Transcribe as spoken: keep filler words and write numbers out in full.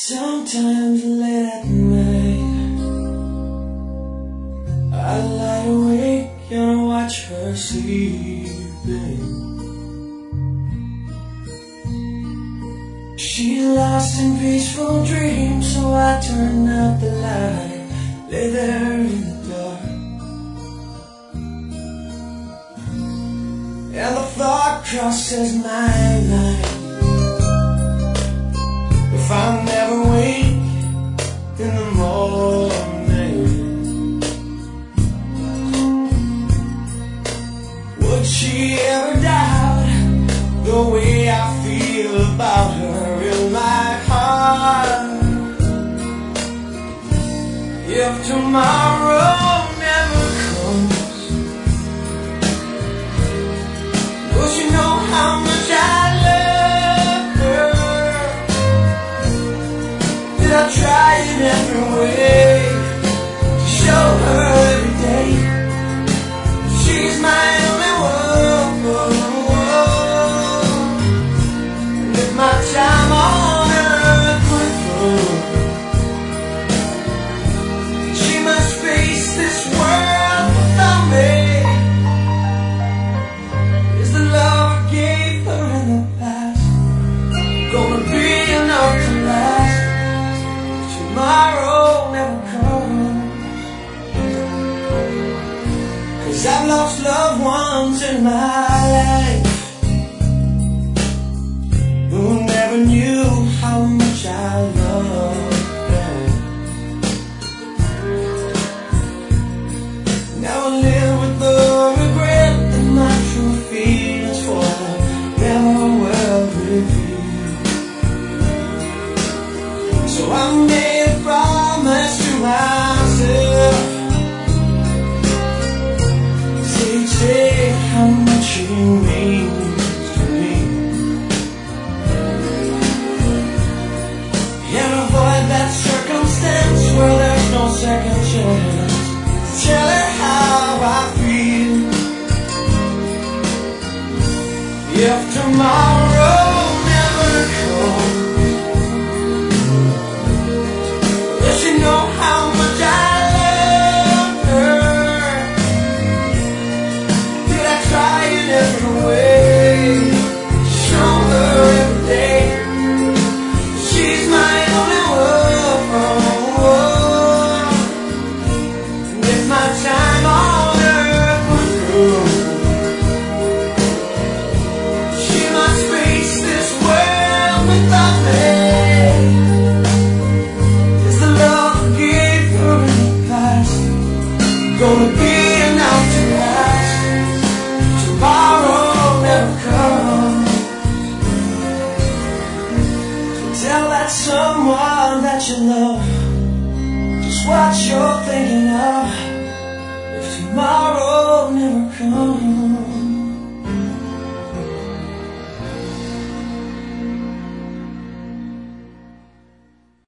Sometimes late at night I lie awake and watch her sleeping. She's lost in peaceful dreams, so I turn out the light, lay there in the dark, and the thought crosses my mind: if I never wake in the morning, would she ever doubt the way I feel about her in my heart? If tomorrow never comes, will she know how much I love her? Did I try in every way to show her every day she's my only one? And if my time on earth went through, she must face this world without me. Is the love I gave her in the past gonna be enough to last if tomorrow never comes? 'Cause I've lost loved ones in my life who never knew how much I loved them. Now I live with the regret that my true feelings for them never will reveal. So I made a promise to myself, say, say how much you means to me, and avoid that circumstance where there's no second chance. Tell her how I feel. If tomorrow never comes, will she know how much I love her? Did I try in every way to show her every day she's my only one? And if my time on earth was through, she must face this world without me. Is the love I gave her in the past gonna be enough to last if tomorrow never comes? Tell that someone that you love just what you're thinking of if tomorrow never comes.